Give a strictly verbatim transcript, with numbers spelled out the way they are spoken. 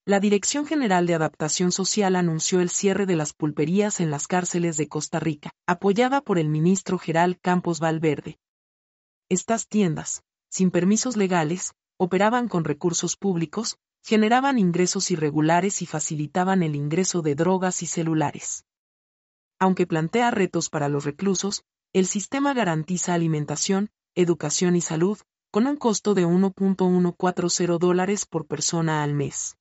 La Dirección General de Adaptación Social anunció el cierre de las pulperías en las cárceles de Costa Rica, apoyada por el ministro Geral Campos Valverde. Estas tiendas, sin permisos legales, operaban con recursos públicos, generaban ingresos irregulares y facilitaban el ingreso de drogas y celulares. Aunque plantea retos para los reclusos, el sistema garantiza alimentación, educación y salud, con un costo de uno punto ciento cuarenta dólares por persona al mes.